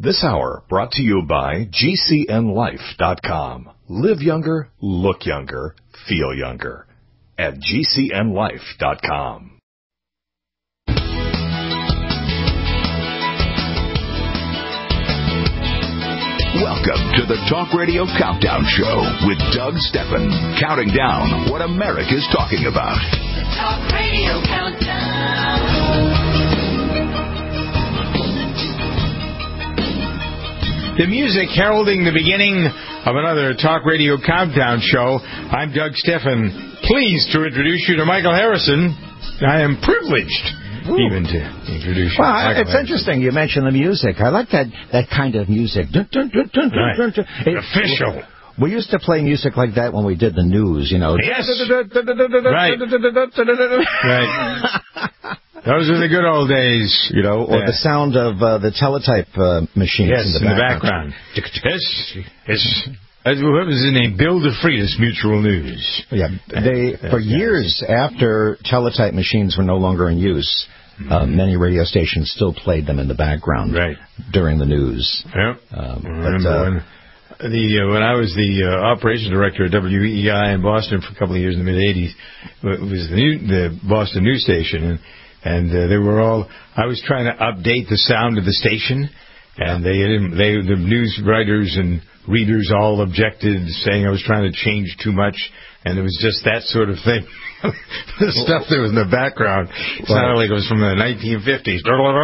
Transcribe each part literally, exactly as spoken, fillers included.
This hour brought to you by G C N life dot com. Live younger, look younger, feel younger. At G C N life dot com. Welcome to the Talk Radio Countdown Show with Doug Steffen, counting down what America's talking about. The Talk Radio Countdown. The music heralding the beginning of another Talk Radio Countdown Show. I'm Doug Steffen. Pleased to introduce you to Michael Harrison. I am privileged Ooh. even to introduce you well, to Michael it's Harrison. Interesting you mentioned the music. I like that, that kind of music. Dun, dun, dun, dun, right. dun, dun. It, Official. We used to play music like that when we did the news, you know. Yes. Right. Right. Those are the good old days. You know, or yeah. the sound of uh, the teletype uh, machines yes, in the in background. The background. Yes. Yes. What was his name? Bill DeFreitas, Mutual News. Yeah. They for years after teletype machines were no longer in use, mm-hmm. uh, many radio stations still played them in the background right. during the news. Yep. Um, I remember but, uh, when. The uh, when I was the uh, operations director at W E I in Boston for a couple of years in the mid eighties, it was the, new, the Boston news station, and and uh, they were all. I was trying to update the sound of the station, and they didn't. They the news writers and readers all objected, saying I was trying to change too much, and it was just that sort of thing. The stuff that was in the background sounded like it was from the nineteen fifties.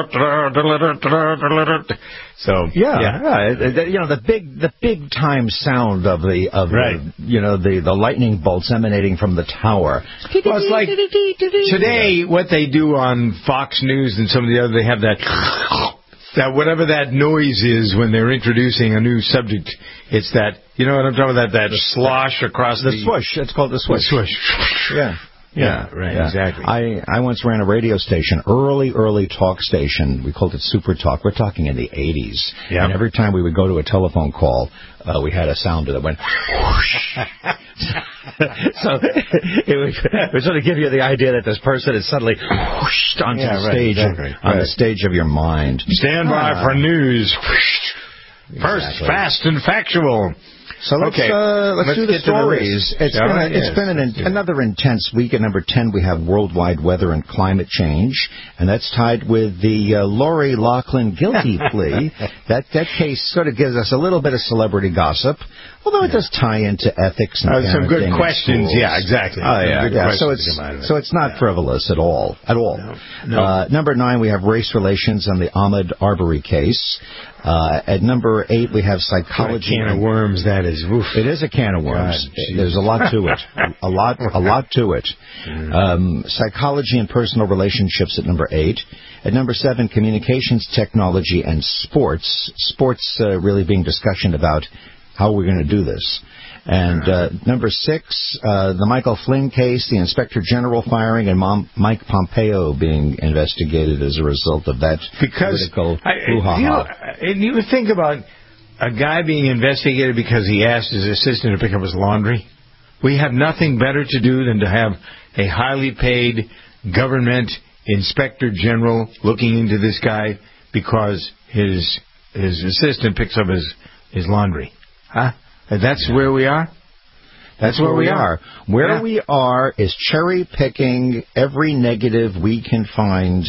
So yeah, yeah. yeah, you know the big, the big time sound of the of right. the, you know the the lightning bolts emanating from the tower. Well, it's like today what they do on Fox News and some of the other, they have that. That whatever that noise is when they're introducing a new subject, it's that, you know what I'm talking about, that the slosh across the... The swoosh. It's called the swoosh. The swoosh. Yeah. Yeah, yeah, right, yeah. exactly. I, I once ran a radio station, early, early talk station. We called it Super Talk. We're talking in the eighties. Yeah. And every time we would go to a telephone call, uh, we had a sound that went whoosh. So it would, it would sort of give you the idea that this person is suddenly whooshed onto yeah, the right, stage, exactly. on right. the stage of your mind. Stand by ah. for news. First, exactly. fast and factual. So let's, okay. uh, let's, let's do the stories. It's Shall been, a, yes. it's been an, another intense week. At number ten, we have worldwide weather and climate change, and that's tied with the uh, Lori Loughlin guilty plea. That that case sort of gives us a little bit of celebrity gossip, although it does tie into ethics and uh, some good questions. Schools. Yeah, exactly. Oh yeah, good yeah. So it's it. so it's not yeah. frivolous at all, at all. No. No. Uh, number nine, we have race relations on the Ahmaud Arbery case. Uh, at number eight, we have psychology. What a can of worms, that is. Oof. It is a can of worms. God, There's a lot to it. A lot, a lot to it. Mm. Um, psychology and personal relationships at number eight. At number seven, communications technology and sports. Sports uh, really being discussion about how we're going to do this. And uh, number six, uh, the Michael Flynn case, the Inspector General firing, and Mom, Mike Pompeo being investigated as a result of that because political brouhaha. You, you think about a guy being investigated because he asked his assistant to pick up his laundry. We have nothing better to do than to have a highly paid government Inspector General looking into this guy because his his assistant picks up his, his laundry. Huh? That's yeah. where we are? That's, That's where, where we are. are. Where yeah. we are is cherry-picking every negative we can find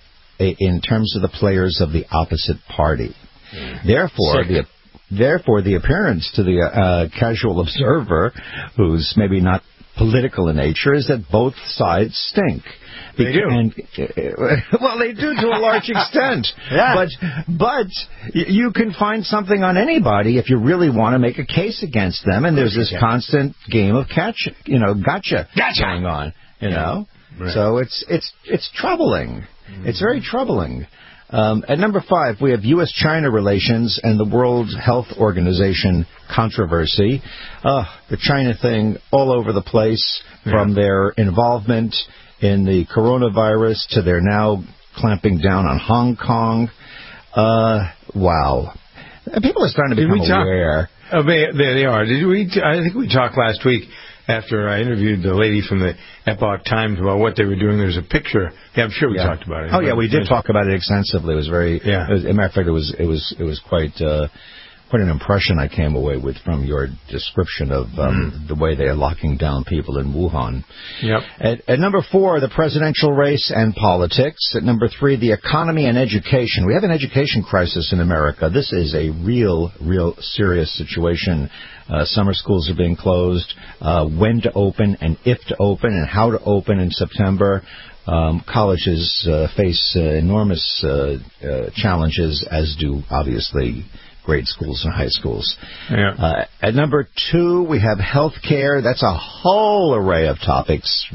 in terms of the players of the opposite party. Mm. Therefore, Sick. the therefore the appearance to the uh, casual observer, who's maybe not political in nature, is that both sides stink. They do. And, uh, well, they do to a large extent. yeah. But but you can find something on anybody if you really want to make a case against them. And there's this yeah. constant game of catch, you know, gotcha, gotcha. going on. You yeah. know, right. so it's it's it's troubling. Mm-hmm. It's very troubling. Um, at number five, we have U S China relations and the World Health Organization controversy. Uh, the China thing all over the place, yeah. from their involvement in the coronavirus to their now clamping down on Hong Kong. Uh, wow. People are starting to become Did we talk, aware. Oh, they, they are. Did we? I think we talked last week after I interviewed the lady from the Epoch Times about what they were doing, there's a picture. Yeah, I'm sure we yeah. talked about it. Oh, yeah, we did talk about it extensively. It was very, yeah. It was, as a matter of fact, it was, it was, it was quite, uh, quite an impression I came away with from your description of um, mm. the way they are locking down people in Wuhan. Yep. At, at number four, the presidential race and politics. At number three, the economy and education. We have an education crisis in America. This is a real, real serious situation. Uh, summer schools are being closed. Uh, when to open and if to open and how to open in September. Um, colleges uh, face uh, enormous uh, uh, challenges, as do, obviously, grade schools and high schools. Yeah. Uh, at number two, we have health care. That's a whole array of topics,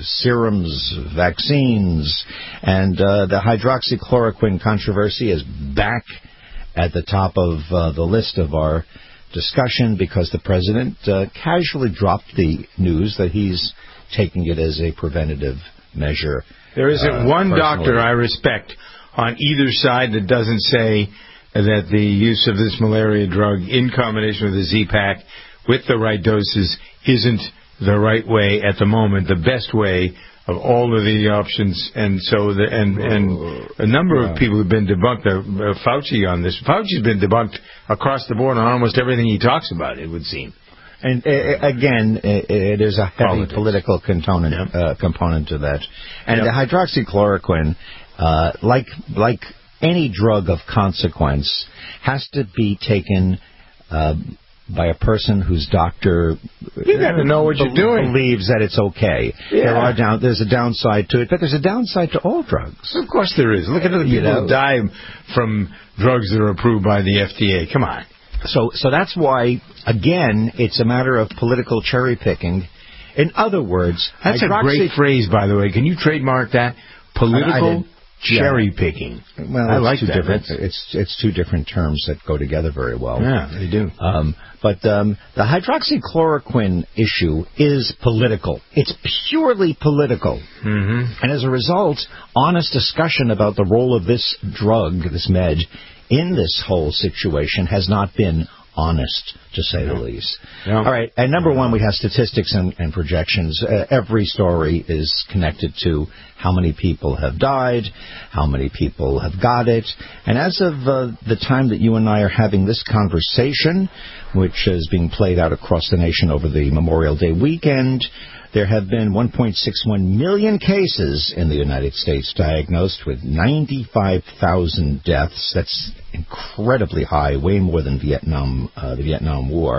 serums, vaccines, and uh, the hydroxychloroquine controversy is back at the top of uh, the list of our discussion because the president uh, casually dropped the news that he's taking it as a preventative measure. There isn't uh, one personally. doctor I respect on either side that doesn't say that the use of this malaria drug in combination with the Z-Pak with the right doses isn't the right way at the moment, the best way of all of the options. And so, the, and and a number yeah. of people have been debunked. Uh, Fauci on this. Fauci's been debunked across the board on almost everything he talks about, it would seem. And uh, again, uh, uh, there's a heavy Politics. political component yep. uh, component to that. And yep. the hydroxychloroquine, uh, like like any drug of consequence, has to be taken uh, by a person whose doctor you got to know what be- you're doing. believes that it's okay. Yeah. There are down, there's a downside to it, but there's a downside to all drugs. Of course there is. Look at the people you know, who die from drugs that are approved by the F D A. Come on. So, so that's why, again, it's a matter of political cherry picking. In other words, that's hydroxy- a great phrase, by the way. Can you trademark that? Political cherry picking. Well, I like two that. Different, it's it's two different terms that go together very well. Yeah, they do. Um, but um, the hydroxychloroquine issue is political. It's purely political. Mm-hmm. And as a result, honest discussion about the role of this drug, this med, in this whole situation has not been honest, to say yeah. the least. Yeah. All right, and number one, we have statistics and, and projections. Uh, every story is connected to how many people have died, how many people have got it. And as of uh, the time that you and I are having this conversation, which is being played out across the nation over the Memorial Day weekend, there have been one point six one million cases in the United States diagnosed with ninety-five thousand deaths. That's incredibly high, way more than Vietnam, uh, the Vietnam War.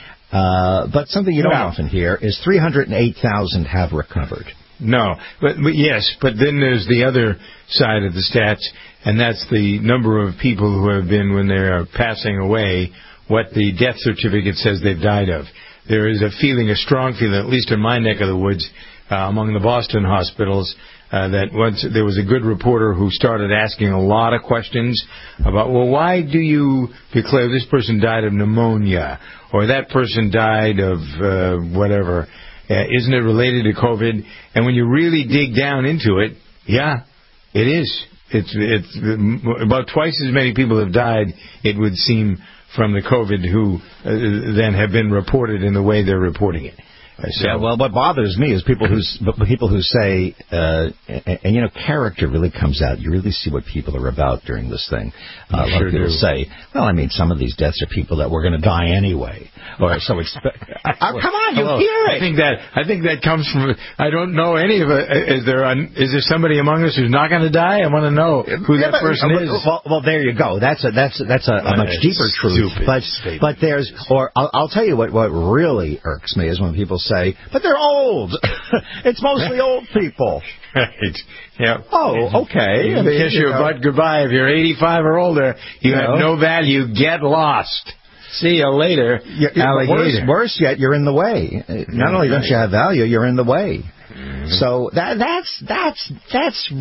Uh, but something you don't no. often hear is three hundred eight thousand have recovered. No, but, but yes, but then there's the other side of the stats, and that's the number of people who have been, when they are passing away, what the death certificate says they've died of. There is a feeling, a strong feeling, at least in my neck of the woods, uh, among the Boston hospitals, uh, that once there was a good reporter who started asking a lot of questions about, well, why do you declare this person died of pneumonia or that person died of uh, whatever? Uh, isn't it related to COVID? And when you really dig down into it, yeah, it is. It's it's about twice as many people have died, it would seem, from the COVID who uh, then have been reported in the way they're reporting it. Uh, so, yeah, well, what bothers me is people who people who say, uh, and, and you know, character really comes out. You really see what people are about during this thing. Uh, a lot sure of people do. say, well, I mean, some of these deaths are people that were going to die anyway, or so expect. oh, come on, you Hello. hear it? I think that I think that comes from. I don't know any of it. Is there an, is there somebody among us who's not going to die? I want to know who yeah, that but, person uh, is. Well, well, there you go. That's a that's a, that's a, a much deeper truth. But statement. but there's, or I'll, I'll tell you what what really irks me is when people say, but they're old. It's mostly old people. Right. Yeah. Oh, okay. You I mean, kiss you your know. butt goodbye. If you're eighty-five or older, you, You have know. no value. Get lost. See you later, You're, you're- alligator. worse, worse yet, you're in the way. Not only don't you have value, you're in the way. Mm-hmm. So that that's that's that's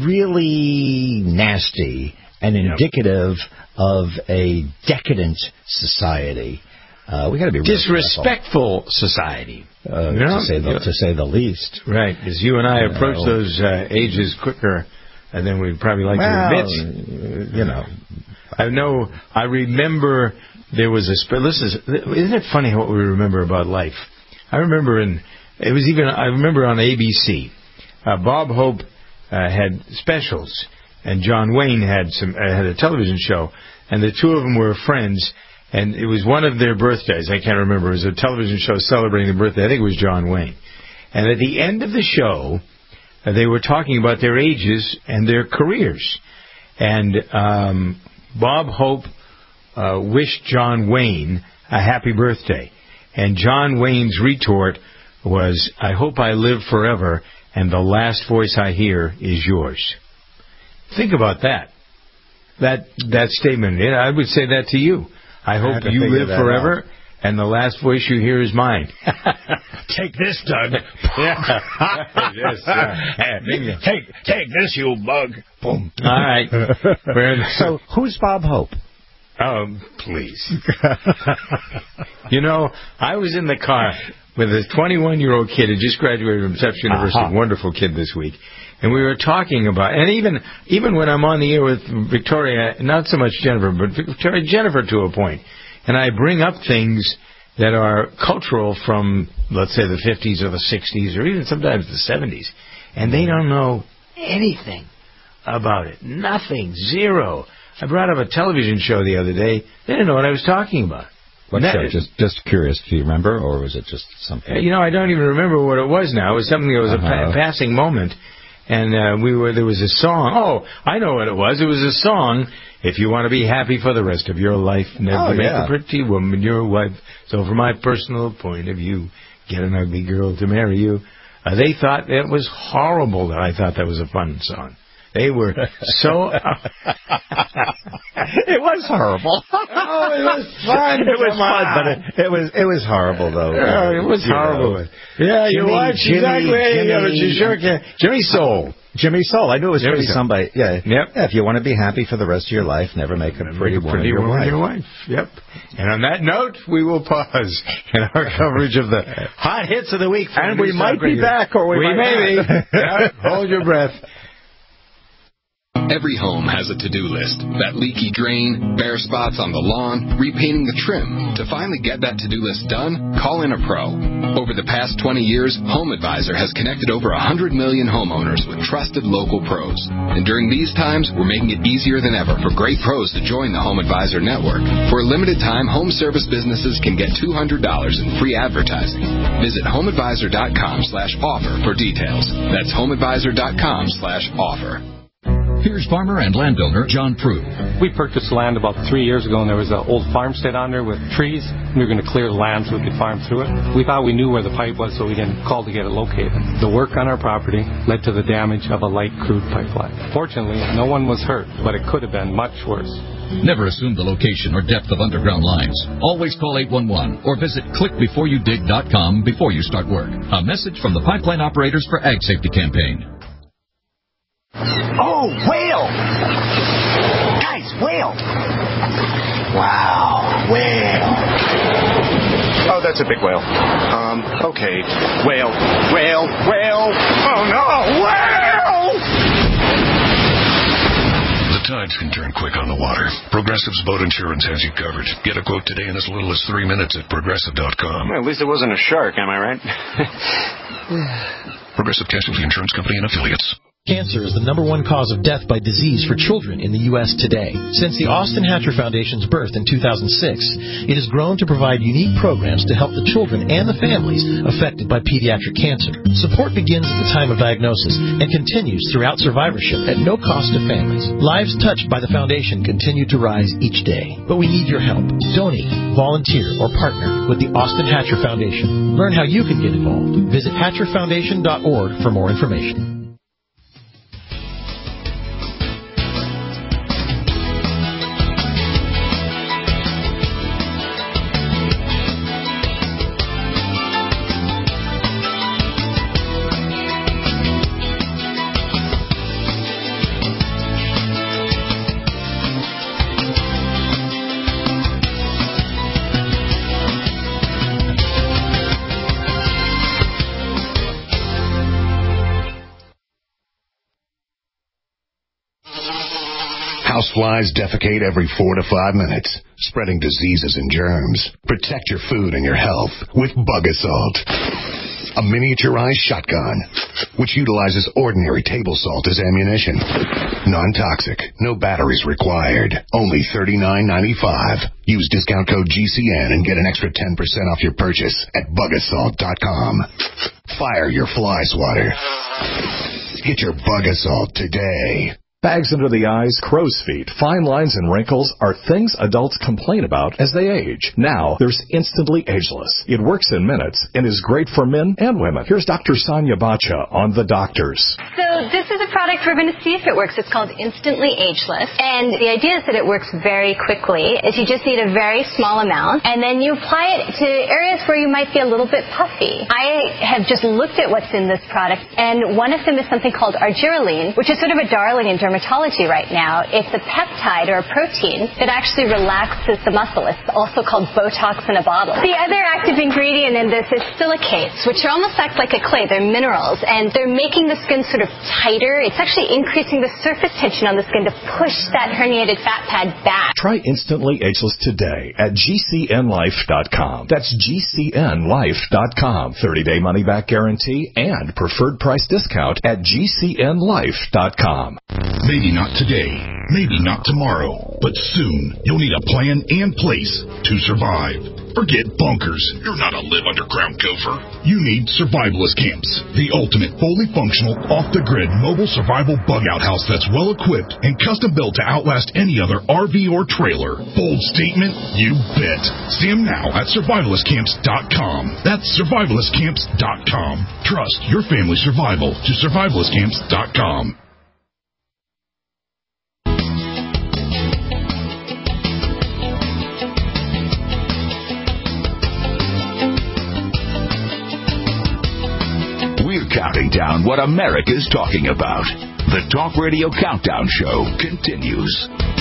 really nasty and indicative of a decadent society. Uh, we got to be real Disrespectful society. careful, uh, No, to say the, to say the least. Right, because you and I You approach know. those uh, ages quicker than we'd probably like Well, to admit. you know, I know. I remember there was a. Sp- this is. Isn't it funny what we remember about life? I remember in it was even, I remember on A B C, uh, Bob Hope uh, had specials, and John Wayne had some uh, had a television show, and the two of them were friends, and it was one of their birthdays. I can't remember. It was a television show celebrating the birthday. I think it was John Wayne. And at the end of the show, uh, they were talking about their ages and their careers. And um, Bob Hope uh, wished John Wayne a happy birthday. And John Wayne's retort was, I hope I live forever, and the last voice I hear is yours. Think about that. That that statement. Yeah, I would say that to you. I hope I you live forever, out. And the last voice you hear is mine. Take this, Doug. Yeah. Yes, yeah. Take, take this, you bug. Boom. All right. So, who's Bob Hope? Oh, please. You know, I was in the car with a twenty-one-year-old kid who just graduated from Tufts University, uh-huh. wonderful kid this week, and we were talking about, and even even when I'm on the air with Victoria, not so much Jennifer, but Victoria, Jennifer to a point, and I bring up things that are cultural from, let's say, the fifties or the sixties or even sometimes the seventies, and they don't know anything about it. Nothing. Zero. I brought up a television show the other day. They didn't know what I was talking about. What show? Just, just curious. Do you remember, or was it just something? You know, I don't even remember what it was now. It was something that was uh-huh. a pa- passing moment, and uh, we were there was a song. Oh, I know what it was. It was a song. If you want to be happy for the rest of your life, never oh, make yeah. a pretty woman your wife. So, from my personal point of view, get an ugly girl to marry you. Uh, they thought it was horrible that I thought that was a fun song. They were so... Uh, it was horrible. Oh, it was fun. It was fun, but it, it was it was horrible, though. Oh, it was you horrible. Know. Yeah, Jimmy, you watch Jimmy, exactly. Jimmy, Yeah, but you sure can. Jimmy Soul. Jimmy Soul. I knew it was Jimmy pretty somebody. Yeah. Yep. Yeah, if you want to be happy for the rest of your life, never make a pretty, make a woman, pretty your, woman wife. your wife. Yep. And on that note, we will pause in our coverage of the hot hits of the week. And we might be back, or we, we might may be. Yeah, hold your breath. Every home has a to-do list. That leaky drain, bare spots on the lawn, repainting the trim. To finally get that to-do list done, call in a pro. Over the past twenty years, HomeAdvisor has connected over one hundred million homeowners with trusted local pros. And during these times, we're making it easier than ever for great pros to join the HomeAdvisor network. For a limited time, home service businesses can get two hundred dollars in free advertising. Visit homeadvisor.com slash offer for details. That's homeadvisor.com slash offer. Here's farmer and landowner John Prue. We purchased land about three years ago, and there was an old farmstead on there with trees. We were going to clear the land so we could farm through it. We thought we knew where the pipe was, so we didn't call to get it located. The work on our property led to the damage of a light crude pipeline. Fortunately, no one was hurt, but it could have been much worse. Never assume the location or depth of underground lines. Always call eight one one or visit click before you dig dot com before you start work. A message from the Pipeline Operators for Ag Safety Campaign. Oh, whale! Guys, whale! Wow, whale! Oh, that's a big whale. Um, okay. Whale, whale, whale! Oh no, whale! The tides can turn quick on the water. Progressive's boat insurance has you covered. Get a quote today in as little as three minutes at progressive dot com. Well, at least it wasn't a shark, am I right? Progressive Casualty Insurance Company and Affiliates. Cancer is the number one cause of death by disease for children in the U S today. Since the Austin Hatcher Foundation's birth in two thousand six, it has grown to provide unique programs to help the children and the families affected by pediatric cancer. Support begins at the time of diagnosis and continues throughout survivorship at no cost to families. Lives touched by the foundation continue to rise each day. But we need your help. Donate, volunteer, or partner with the Austin Hatcher Foundation. Learn how you can get involved. Visit hatcher foundation dot org for more information. Houseflies defecate every four to five minutes, spreading diseases and germs. Protect your food and your health with Bug Assault. A miniaturized shotgun, which utilizes ordinary table salt as ammunition. Non-toxic, no batteries required. Only thirty-nine ninety-five. Use discount code G C N and get an extra ten percent off your purchase at bug assault dot com. Fire your fly swatter. Get your Bug Assault today. Bags under the eyes, crow's feet, fine lines, and wrinkles are things adults complain about as they age. Now, there's Instantly Ageless. It works in minutes and is great for men and women. Here's Doctor Sonia Bacha on The Doctors. So this is a product we're going to see if it works. It's called Instantly Ageless. And the idea is that it works very quickly. Is you just need a very small amount, and then you apply it to areas where you might be a little bit puffy. I have just looked at what's in this product, and one of them is something called argireline, which is sort of a darling in dermatology right now. It's a peptide or a protein that actually relaxes the muscle. It's also called Botox in a bottle. The other active ingredient in this is silicates, which are almost act like a clay. They're minerals, and they're making the skin sort of tighter. It's actually increasing the surface tension on the skin to push that herniated fat pad back. Try Instantly Ageless today at G C N life dot com. That's G C N life dot com. thirty-day money-back guarantee and preferred price discount at G C N life dot com. Maybe not today, maybe not tomorrow, but soon you'll need a plan and place to survive. Forget bunkers. You're not a live underground gopher. You need survivalist camps, the ultimate fully functional, off-the-grid mobile survival bug-out house that's well-equipped and custom-built to outlast any other R V or trailer. Bold statement? You bet. See them now at survivalist camps dot com. That's survivalist camps dot com. Trust your family's survival to survivalist camps dot com. We're counting down what America's talking about. The Talk Radio Countdown Show continues.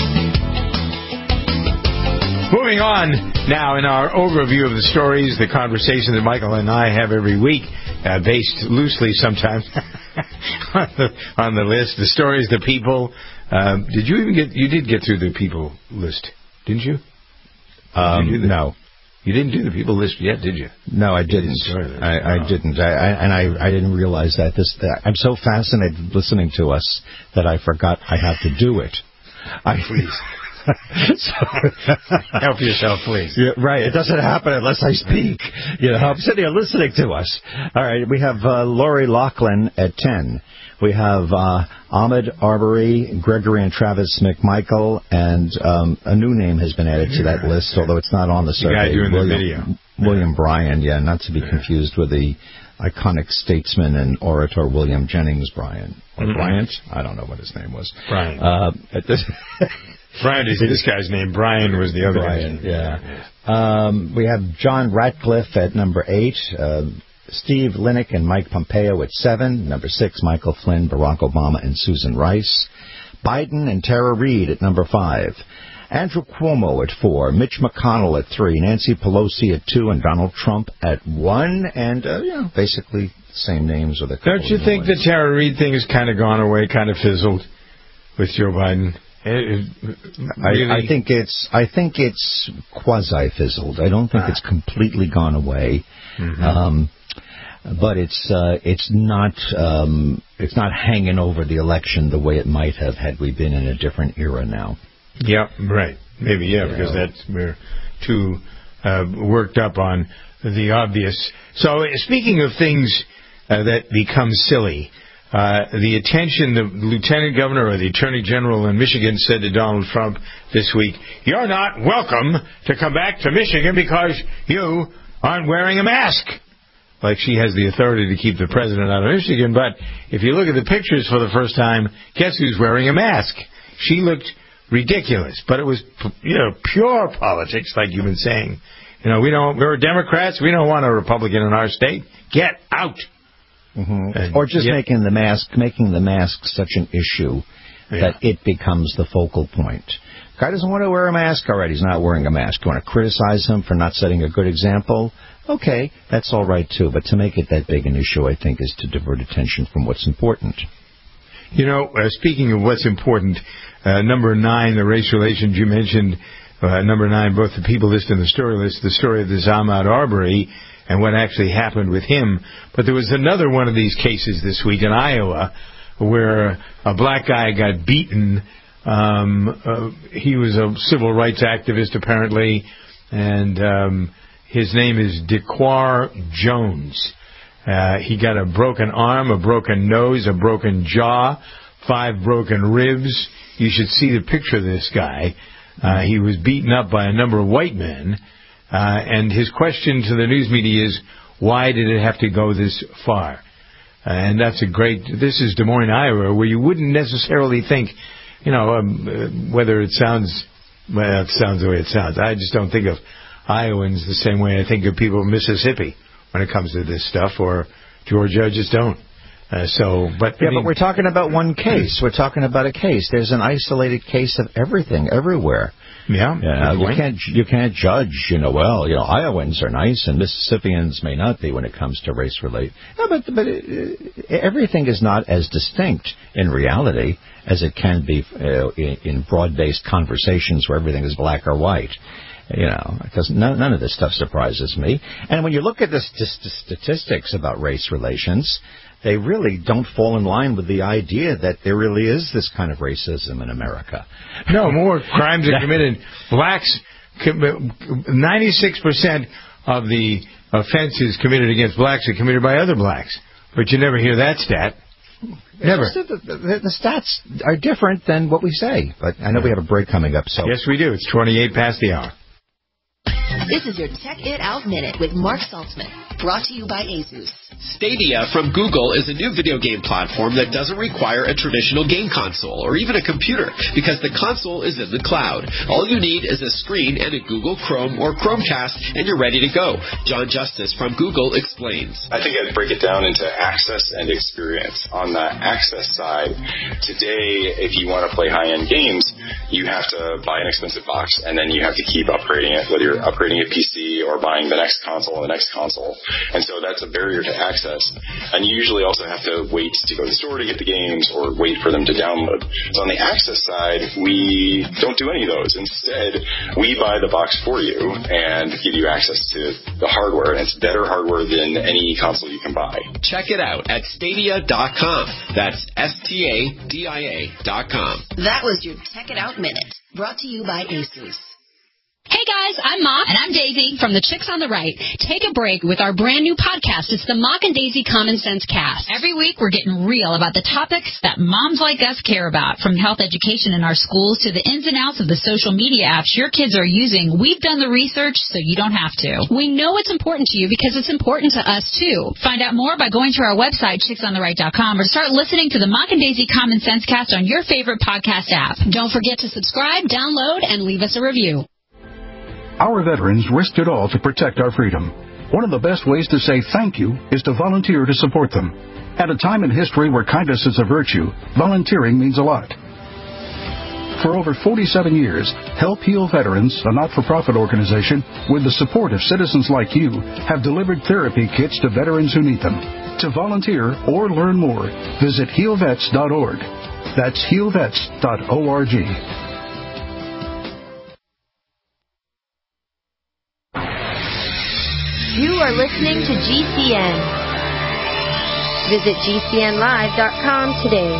Moving on now in our overview of the stories, the conversation that Michael and I have every week, uh, based loosely sometimes on, the, on the list. The stories, the people. Um, did you even get? You did get through the people list, didn't you? Um, did you do the, no. You didn't do the people list yet, did you? No, I didn't. didn't I, I oh. didn't. I, I, and I, I didn't realize that. This. That, I'm so fascinated listening to us that I forgot I have to do it. I, Please. so, help yourself, please. Yeah, right. It doesn't happen unless I speak. You know, I'm sitting here listening to us. All right. We have uh, Lori Loughlin at ten. We have uh, Ahmed Arbery, Gregory and Travis McMichael, and um, a new name has been added to that list, although it's not on the survey. The guy doing William, the video. William Bryan, yeah, not to be yeah. confused with the iconic statesman and orator William Jennings Bryan. Or mm-hmm. Bryant? I don't know what his name was. Brian. Uh, at this Brian is this guy's name. Brian was the other Brian, guy's yeah. Um, we have John Ratcliffe at number eight. Uh, Steve Linick and Mike Pompeo at seven. Number six, Michael Flynn, Barack Obama, and Susan Rice. Biden and Tara Reid at number five. Andrew Cuomo at four. Mitch McConnell at three. Nancy Pelosi at two. And Donald Trump at one. And, uh, you know, basically the same names. With a couple Don't you think the Tara Reid thing has kind of gone away, kind of fizzled with Joe Biden? It, it, really? I, I think it's I think it's quasi fizzled. I don't think ah. it's completely gone away. Mm-hmm. Um, But it's uh, it's not um, it's not hanging over the election the way it might have had we been in a different era now. Yeah, right. Maybe yeah, you because know. that's we're too uh, worked up on the obvious. So speaking of things uh, that become silly, uh, the attention the lieutenant governor or the attorney general in Michigan said to Donald Trump this week, "You're not welcome to come back to Michigan because you aren't wearing a mask." Like she has the authority to keep the president out of Michigan, but if you look at the pictures for the first time, guess who's wearing a mask? She looked ridiculous, but it was, you know, pure politics, like you've been saying. You know, we don't, we're Democrats, we don't want a Republican in our state. Get out. Mm-hmm. Or just yeah. making the mask, making the mask such an issue yeah. that it becomes the focal point. Guy doesn't want to wear a mask. All right, he's not wearing a mask. You want to criticize him for not setting a good example? Okay, that's all right, too. But to make it that big an issue, I think, is to divert attention from what's important. You know, uh, speaking of what's important, uh, number nine, the race relations you mentioned, uh, number nine, both the people list and the story list, the story of this Ahmaud Arbery, and what actually happened with him. But there was another one of these cases this week in Iowa where a black guy got beaten. Um, uh, he was a civil rights activist, apparently, and um, his name is Dequar Jones. Uh, he got a broken arm, a broken nose, a broken jaw, five broken ribs. You should see the picture of this guy. Uh, he was beaten up by a number of white men. Uh, and his question to the news media is, why did it have to go this far? Uh, and that's a great... This is Des Moines, Iowa, where you wouldn't necessarily think, you know, um, uh, whether it sounds... Well, it sounds the way it sounds. I just don't think of Iowans the same way I think of people in Mississippi when it comes to this stuff, or Georgia. I just don't. Uh, so, but yeah, I mean, but we're talking about one case. We're talking about a case. There's an isolated case of everything, everywhere. Yeah, yeah you can't you can't judge. You know, well, you know, Iowans are nice and Mississippians may not be when it comes to race relate. No, but but it, everything is not as distinct in reality as it can be uh, in, in broad-based conversations where everything is black or white. You know, because none, none of this stuff surprises me. And when you look at the st- statistics about race relations, they really don't fall in line with the idea that there really is this kind of racism in America. No, more crimes are committed. Blacks, ninety-six percent of the offenses committed against blacks are committed by other blacks. But you never hear that stat. Never. The, the, the stats are different than what we say. But I know we have a break coming up. So yes, we do. It's twenty-eight past the hour. This is your Check It Out Minute with Mark Saltzman, brought to you by Asus. Stadia from Google is a new video game platform that doesn't require a traditional game console or even a computer because the console is in the cloud. All you need is a screen and a Google Chrome or Chromecast and you're ready to go. John Justice from Google explains. I think I'd break it down into access and experience. On the access side, today if you want to play high-end games, you have to buy an expensive box and then you have to keep upgrading it, whether you're upgrading a P C or buying the next console and the next console. And so that's a barrier to access. And you usually also have to wait to go to the store to get the games or wait for them to download. So on the access side, we don't do any of those. Instead, we buy the box for you and give you access to the hardware. And it's better hardware than any console you can buy. Check it out at stadia dot com. That's S T A D I A dot com. That was your Check It Out Minute, brought to you by Asus. Hey guys, I'm Mock. And I'm Daisy from the Chicks on the Right. Take a break with our brand new podcast. It's the Mock and Daisy Common Sense Cast. Every week we're getting real about the topics that moms like us care about, from health education in our schools to the ins and outs of the social media apps your kids are using. We've done the research so you don't have to. We know it's important to you because it's important to us too. Find out more by going to our website, chicks on the right dot com, or start listening to the Mock and Daisy Common Sense Cast on your favorite podcast app. Don't forget to subscribe, download, and leave us a review. Our veterans risked it all to protect our freedom. One of the best ways to say thank you is to volunteer to support them. At a time in history where kindness is a virtue, volunteering means a lot. For over forty-seven years, Help Heal Veterans, a not-for-profit organization, with the support of citizens like you, have delivered therapy kits to veterans who need them. To volunteer or learn more, visit heal vets dot org. That's heal vets dot org. You are listening to G C N. Visit G C N live dot com today.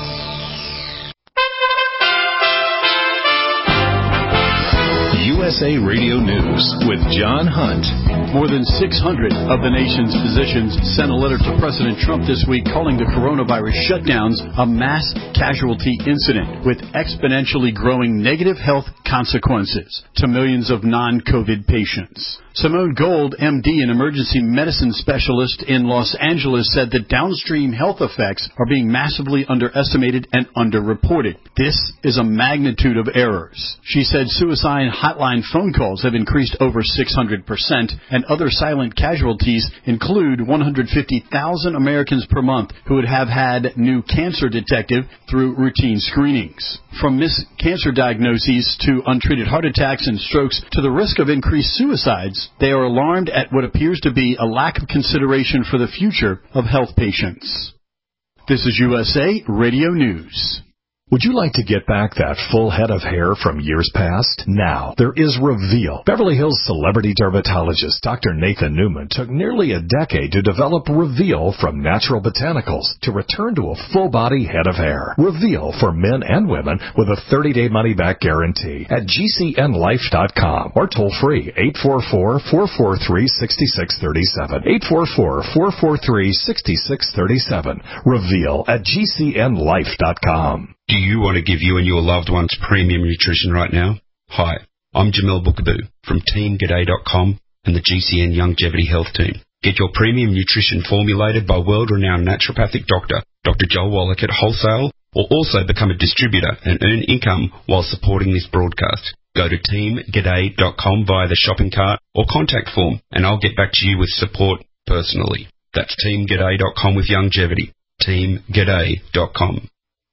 U S A Radio News with John Hunt. More than six hundred of the nation's physicians sent a letter to President Trump this week calling the coronavirus shutdowns a mass casualty incident with exponentially growing negative health consequences to millions of non-COVID patients. Simone Gold, M D, an emergency medicine specialist in Los Angeles, said that downstream health effects are being massively underestimated and underreported. This is a magnitude of errors. She said suicide hotline phone calls have increased over six hundred percent, and other silent casualties include one hundred fifty thousand Americans per month who would have had new cancer detected through routine screenings. From missed cancer diagnoses to untreated heart attacks and strokes to the risk of increased suicides, they are alarmed at what appears to be a lack of consideration for the future of health patients. This is U S A Radio News. Would you like to get back that full head of hair from years past? Now, there is Reveal. Beverly Hills celebrity dermatologist Doctor Nathan Newman took nearly a decade to develop Reveal from natural botanicals to return to a full-body head of hair. Reveal for men and women with a thirty-day money-back guarantee at G C N life dot com or toll-free eight four four, four four three, six six three seven. eight four four, four four three, six six three seven. Reveal at G C N life dot com. Do you want to give you and your loved ones premium nutrition right now? Hi, I'm Jamel Bookaboo from team g'day dot com and the G C N Longevity Health Team. Get your premium nutrition formulated by world-renowned naturopathic doctor, Doctor Joel Wallach at wholesale, or also become a distributor and earn income while supporting this broadcast. Go to team g'day dot com via the shopping cart or contact form, and I'll get back to you with support personally. That's team g'day dot com with longevity. team g'day dot com.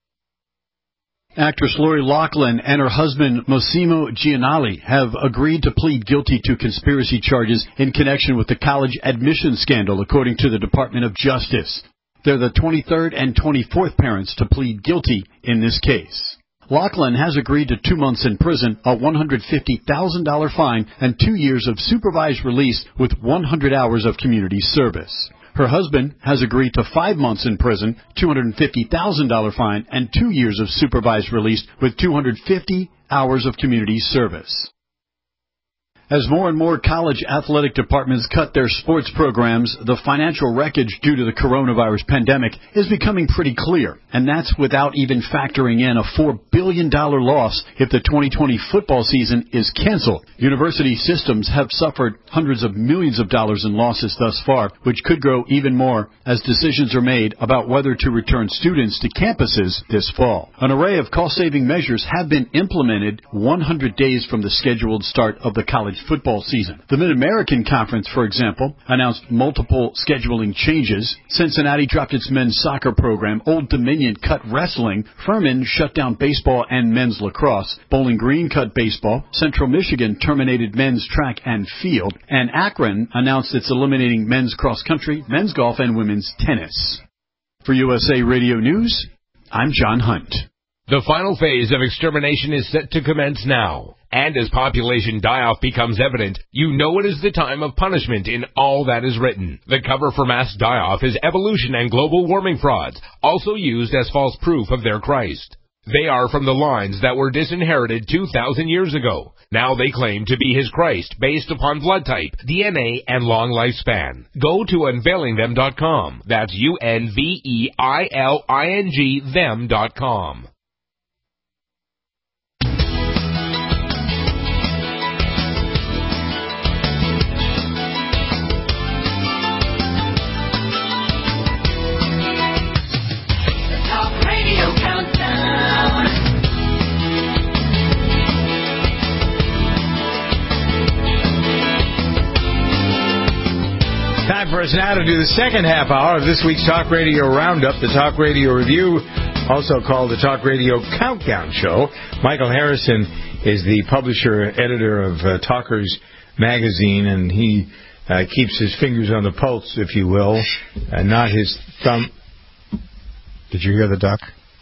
Actress Lori Loughlin and her husband Massimo Gianelli have agreed to plead guilty to conspiracy charges in connection with the college admission scandal, according to the Department of Justice. They're the twenty-third and twenty-fourth parents to plead guilty in this case. Loughlin has agreed to two months in prison, a one hundred fifty thousand dollars fine, and two years of supervised release with one hundred hours of community service. Her husband has agreed to five months in prison, two hundred fifty thousand dollars fine, and two years of supervised release with two hundred fifty hours of community service. As more and more college athletic departments cut their sports programs, the financial wreckage due to the coronavirus pandemic is becoming pretty clear, and that's without even factoring in a four billion dollars loss if the twenty twenty football season is canceled. University systems have suffered hundreds of millions of dollars in losses thus far, which could grow even more as decisions are made about whether to return students to campuses this fall. An array of cost-saving measures have been implemented one hundred days from the scheduled start of the college football season. The Mid-American Conference, for example, announced multiple scheduling changes. Cincinnati dropped its men's soccer program. Old Dominion cut wrestling. Furman shut down baseball and men's lacrosse. Bowling Green cut baseball. Central Michigan terminated men's track and field. And Akron announced it's eliminating men's cross country, men's golf, and women's tennis. For U S A Radio News, I'm John Hunt. The final phase of extermination is set to commence now. And as population die-off becomes evident, you know it is the time of punishment in all that is written. The cover for mass die-off is evolution and global warming frauds, also used as false proof of their Christ. They are from the lines that were disinherited two thousand years ago. Now they claim to be his Christ based upon blood type, D N A, and long lifespan. Go to unveiling them dot com. That's U N V E I L I N G them dot com. Time for us now to do the second half hour of this week's Talk Radio Roundup, the Talk Radio Review, also called the Talk Radio Countdown Show. Michael Harrison is the publisher, editor of uh, Talkers Magazine, and he uh, keeps his fingers on the pulse, if you will, and not his thumb. Did you hear the duck?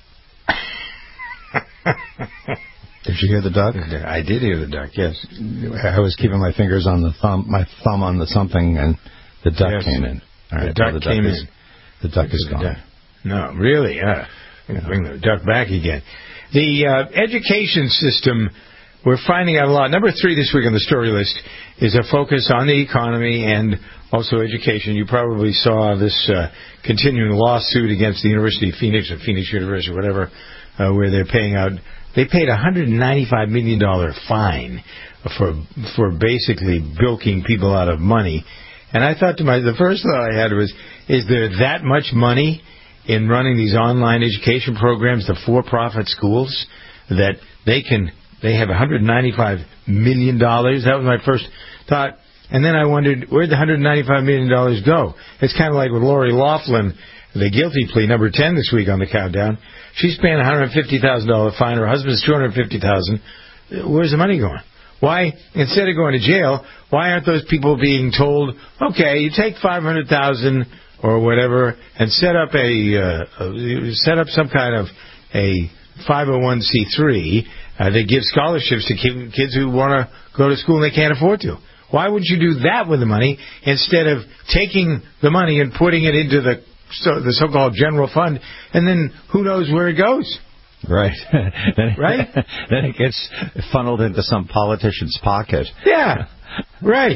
Did you hear the duck? I did hear the duck, yes. I was keeping my fingers on the thumb, my thumb on the something, and the duck yes. came in. All right, the duck well, the duck came is, in. The duck is gone. Duck. No, really? Yeah. Yeah. Bring the duck back again. The uh, education system, we're finding out a lot. Number three this week on the story list is a focus on the economy and also education. You probably saw this uh, continuing lawsuit against the University of Phoenix or Phoenix University or whatever, uh, where they're paying out. They paid a one hundred ninety-five million dollars fine for for basically bilking people out of money. And I thought to myself, the first thought I had was, is there that much money in running these online education programs, the for-profit schools, that they can, they have one hundred ninety-five million dollars? That was my first thought. And then I wondered, where'd the one hundred ninety-five million dollars go? It's kind of like with Lori Loughlin, the guilty plea, number ten this week on the countdown. She's paying a one hundred fifty thousand dollars fine. Her husband's two hundred fifty thousand dollars. Where's the money going? Why, instead of going to jail, why aren't those people being told, okay, you take five hundred thousand dollars or whatever and set up a, uh, a set up some kind of a five oh one c three. Uh, they give scholarships to kids who want to go to school and they can't afford to. Why would you do that with the money instead of taking the money and putting it into the so, the so-called general fund, and then who knows where it goes? Right. then, right? Then it gets funneled into some politician's pocket. Yeah. Right.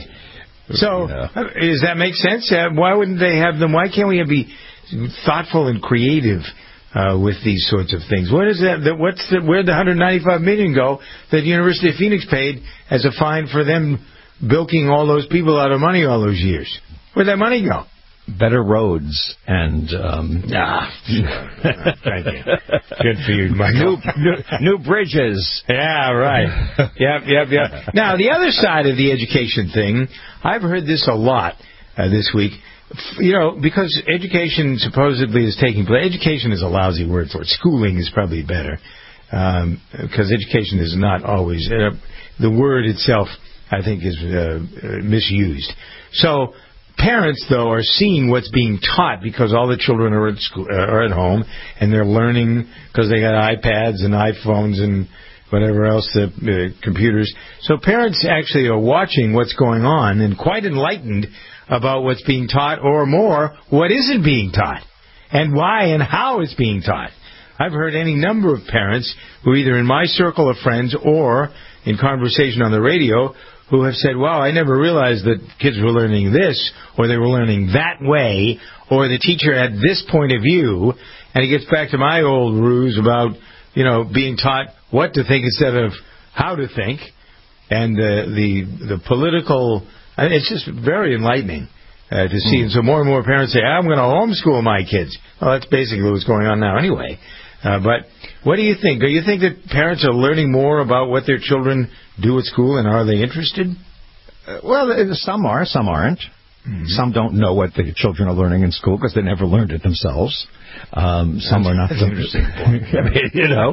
So, yeah. Does that make sense? Uh, why wouldn't they have them? Why can't we be thoughtful and creative uh, with these sorts of things? What is that? that what's the, where'd the one hundred ninety-five million dollars go that the University of Phoenix paid as a fine for them bilking all those people out of money all those years? Where'd that money go? Better roads and um, ah, sure. Thank you. Good for you, Michael. New, new, new bridges. Yeah, right. Yep, yep, yep. Now, the other side of the education thing, I've heard this a lot uh, this week. You know, because education supposedly is taking place. Education is a lousy word for it. Schooling is probably better, um, because education is not always uh, the word itself. I think is uh, misused. So. Parents, though, are seeing what's being taught because all the children are at school, uh, are at home, and they're learning because they got iPads and iPhones and whatever else, the uh, computers. So parents actually are watching what's going on and quite enlightened about what's being taught, or more, what isn't being taught, and why and how it's being taught. I've heard any number of parents who either in my circle of friends or in conversation on the radio who have said, wow, I never realized that kids were learning this, or they were learning that way, or the teacher had this point of view. And it gets back to my old ruse about, you know, being taught what to think instead of how to think. And uh, the the political, I mean, it's just very enlightening uh, to see. Mm. And so more and more parents say, I'm going to homeschool my kids. Well, that's basically what's going on now anyway. Uh, but what do you think? Do you think that parents are learning more about what their children do at school, and are they interested? Uh, well, some are, some aren't. Mm-hmm. Some don't know what the children are learning in school because they never learned it themselves. Um, some that's, are not. That's an interesting point. I mean, you know,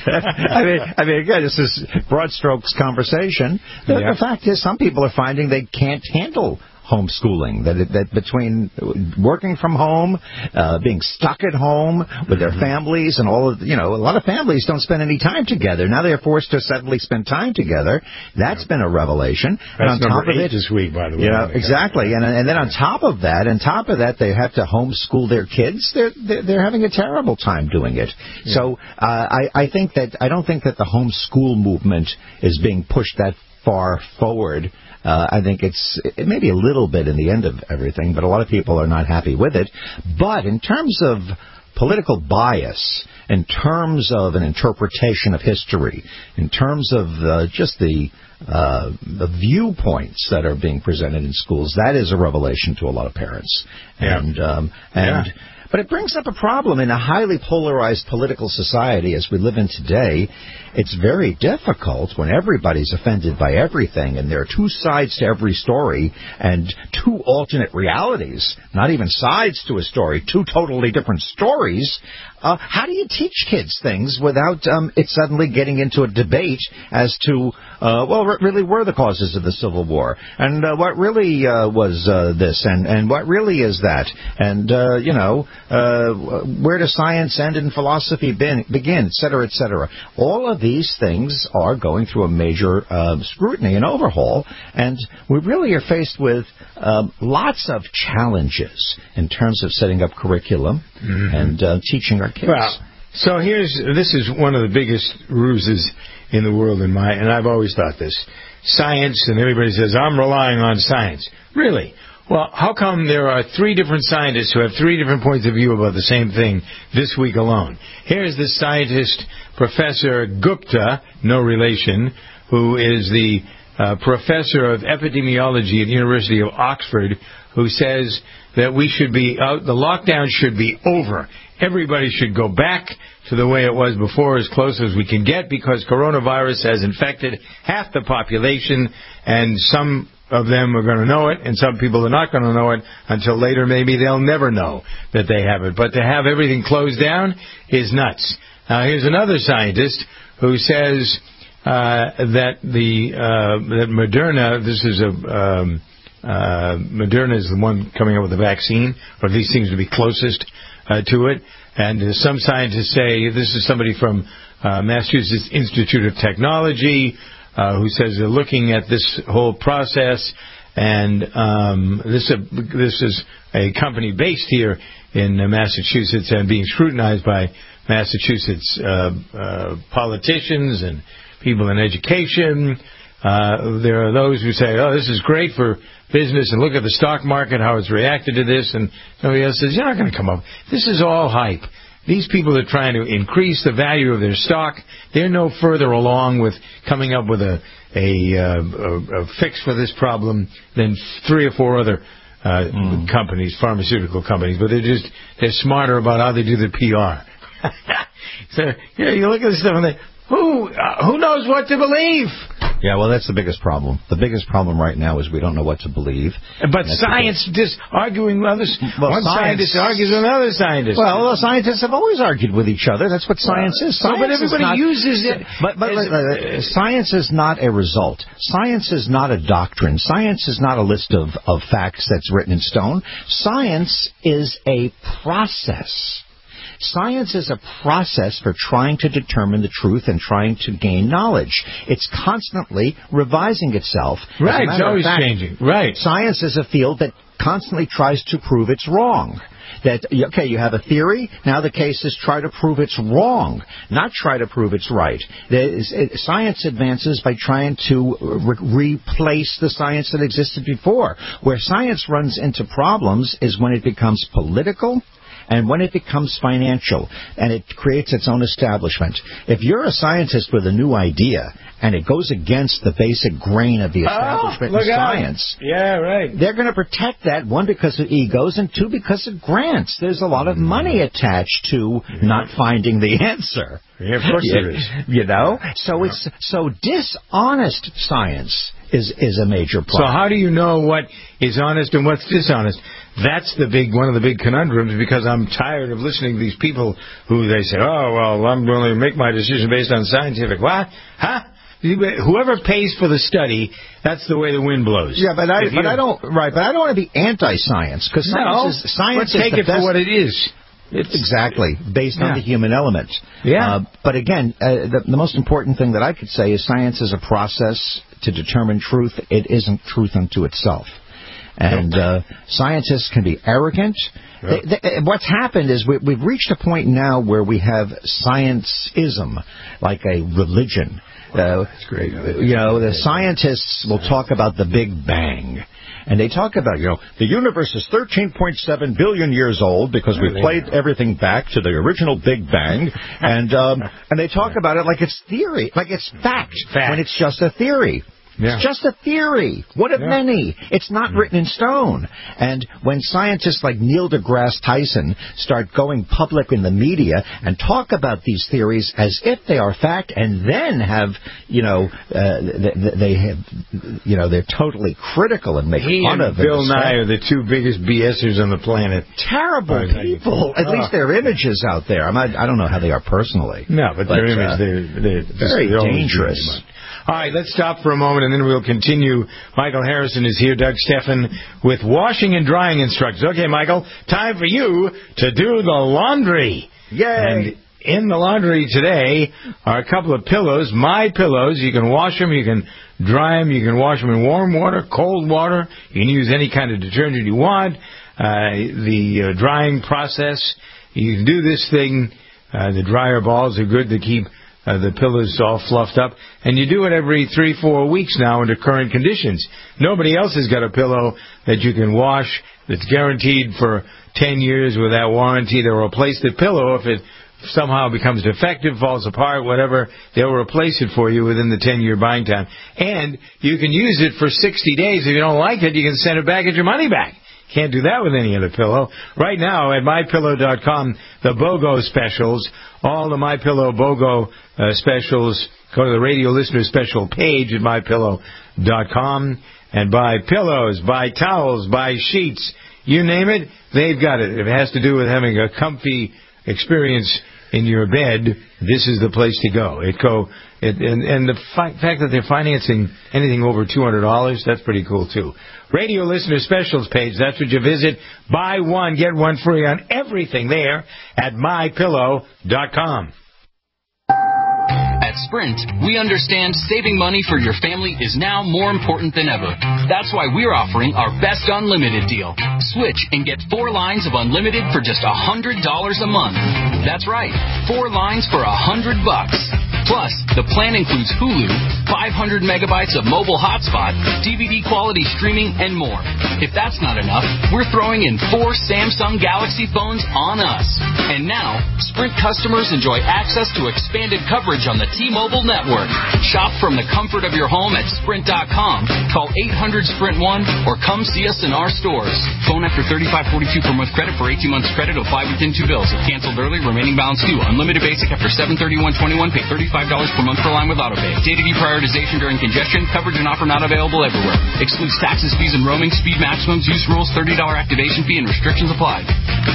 I mean, I mean, again, this is broad strokes conversation. The, yeah. the fact is, some people are finding they can't handle homeschooling, that it, that between working from home, uh, being stuck at home with their families, and all of, you know, a lot of families don't spend any time together. Now they're forced to suddenly spend time together. That's been a revelation. That's and on top number of eight it, this week, by the way. You know, exactly. And and then on top of that, on top of that, they have to homeschool their kids. They're they're, they're having a terrible time doing it. Yeah. So uh, I I think that I don't think that the homeschool movement is being pushed that far forward. Uh, I think it's it may be a little bit in the end of everything, but a lot of people are not happy with it. But in terms of political bias, in terms of an interpretation of history, in terms of uh, just the uh, the viewpoints that are being presented in schools, that is a revelation to a lot of parents. Yeah. And um, and. Yeah. But it brings up a problem in a highly polarized political society as we live in today. It's very difficult when everybody's offended by everything, and there are two sides to every story and two alternate realities, not even sides to a story, two totally different stories. Uh, how do you teach kids things without um, it suddenly getting into a debate as to, uh, well, what really were the causes of the Civil War, and uh, what really uh, was uh, this, and, and what really is that, and, uh, you know, uh, where does science end and philosophy bin, begin, et cetera, et cetera. All of these things are going through a major uh, scrutiny and overhaul, and we really are faced with um, lots of challenges in terms of setting up curriculum mm-hmm. and uh, teaching our kids. Well, so here's this is one of the biggest ruses in the world in my, and I've always thought this, science, and everybody says, I'm relying on science. Really? Well, how come there are three different scientists who have three different points of view about the same thing this week alone? Here's the scientist, Professor Gupta, no relation, who is the uh, professor of epidemiology at the University of Oxford, who says that we should be out, the lockdown should be over. Everybody should go back to the way it was before, as close as we can get, because coronavirus has infected half the population, and some of them are going to know it, and some people are not going to know it until later. Maybe they'll never know that they have it. But to have everything closed down is nuts. Now, here's another scientist who says uh, that the uh, that Moderna, this is a um, uh, Moderna is the one coming up with the vaccine, or at least seems to be closest uh, to it. And uh, some scientists say, this is somebody from uh, Massachusetts Institute of Technology, uh, who says they're looking at this whole process. And um, this, uh, this is a company based here in uh, Massachusetts and being scrutinized by Massachusetts uh, uh, politicians and people in education. Uh, there are those who say, oh, this is great for business, and look at the stock market, how it's reacted to this. And somebody else says, you're not going to come up. This is all hype. These people are trying to increase the value of their stock. They're no further along with coming up with a, a, uh, a, a fix for this problem than three or four other uh, mm. companies, pharmaceutical companies. But they're just, they're smarter about how they do their P R. So, you know, you look at this stuff and they, who, uh, who knows what to believe? Yeah, well, that's the biggest problem. The biggest problem right now is we don't know what to believe. But science just arguing with others. Well, One science, scientist argues with another scientist. Well, the scientists have always argued with each other. That's what science is. Science no, but everybody not, uses it. But, but uh, science is not a result. Science is not a doctrine. Science is not a list of, of facts that's written in stone. Science is a process. Science is a process for trying to determine the truth and trying to gain knowledge. It's constantly revising itself. Right, it's always fact, changing. Right. Science is a field that constantly tries to prove it's wrong. That, okay, you have a theory, now the case is try to prove it's wrong, not try to prove it's right. Is, it, science advances by trying to re- replace the science that existed before. Where science runs into problems is when it becomes political, and when it becomes financial, and it creates its own establishment. If you're a scientist with a new idea, and it goes against the basic grain of the establishment oh, in science, out. yeah, right. they're going to protect that, one, because of egos, and two, because of grants. There's a lot of money attached to mm-hmm. not finding the answer. Yeah, of course there is. You know? So it's so dishonest science is is a major problem. So how do you know what is honest and what's dishonest? That's the big one of the big conundrums, because I'm tired of listening to these people who they say, oh, well, I'm going to make my decision based on scientific. What? Huh? Whoever pays for the study, that's the way the wind blows. Yeah, but I, but I don't, right, but I don't want to be anti-science, because science no, is, science let's take is the it best, for what it is. It's, exactly, based yeah. on the human element. Yeah. Uh, but again, uh, the, the most important thing that I could say is science is a process to determine truth. It isn't truth unto itself. And uh, scientists can be arrogant. Yep. They, they, what's happened is we, we've reached a point now where we have scienceism, like a religion. Uh, That's great. You know, the scientists will talk about the Big Bang. And they talk about, you know, the universe is thirteen point seven billion years old because we played everything back to the original Big Bang. And um, and they talk about it like it's theory, like it's fact, fact. when it's just a theory. Yeah. It's just a theory. One of yeah. many. It's not mm. written in stone. And when scientists like Neil deGrasse Tyson start going public in the media and talk about these theories as if they are fact, and then have, you know, uh, they, they have, you know, they're totally critical and make he fun and of Bill Nye are the two biggest BSers on the planet. Terrible oh, people. At oh. least their images out there. I'm not, I don't know how they are personally. No, but, but their image, uh, they're, they're very they're dangerous. All right, let's stop for a moment, and then we'll continue. Michael Harrison is here, Doug Steffen, with washing and drying instructions. Okay, Michael, time for you to do the laundry. Yay! And in the laundry today are a couple of pillows, My Pillows. You can wash them, you can dry them, you can wash them in warm water, cold water. You can use any kind of detergent you want. Uh, the uh, drying process, you can do this thing. Uh, the dryer balls are good to keep Uh, the pillows all fluffed up. And you do it every three, four weeks now under current conditions. Nobody else has got a pillow that you can wash that's guaranteed for ten years with that warranty. They'll replace the pillow if it somehow becomes defective, falls apart, whatever. They'll replace it for you within the ten-year buying time. And you can use it for sixty days. If you don't like it, you can send it back, get your money back. Can't do that with any other pillow. Right now at my pillow dot com, the BOGO specials, all the MyPillow BOGO uh, specials, go to the radio listener special page at my pillow dot com and buy pillows, buy towels, buy sheets, you name it, they've got it. If it has to do with having a comfy experience in your bed, this is the place to go. It go, it, and, and the fi- fact that they're financing anything over two hundred dollars, that's pretty cool too. Radio listener specials page, that's what you visit. Buy one, get one free on everything there at my pillow dot com. At Sprint, we understand saving money for your family is now more important than ever. That's why we're offering our best unlimited deal. Switch and get four lines of unlimited for just one hundred dollars a month. That's right, four lines for one hundred bucks. Plus, the plan includes Hulu, five hundred megabytes of mobile hotspot, D V D quality streaming, and more. If that's not enough, we're throwing in four Samsung Galaxy phones on us. And now, Sprint customers enjoy access to expanded coverage on the T-Mobile network. Shop from the comfort of your home at Sprint dot com. Call eight hundred Sprint one or come see us in our stores. Phone after thirty-five forty-two per month credit for eighteen months credit. Apply within two bills. If canceled early, remaining balance due. Unlimited basic after seven thirty-one twenty-one. Pay thirty-five dollars per month per line with autopay. Data deprioritization during congestion. Coverage and offer not available everywhere. Excludes taxes, fees, and roaming. Speed maximums, use rules, thirty dollars activation fee, and restrictions apply.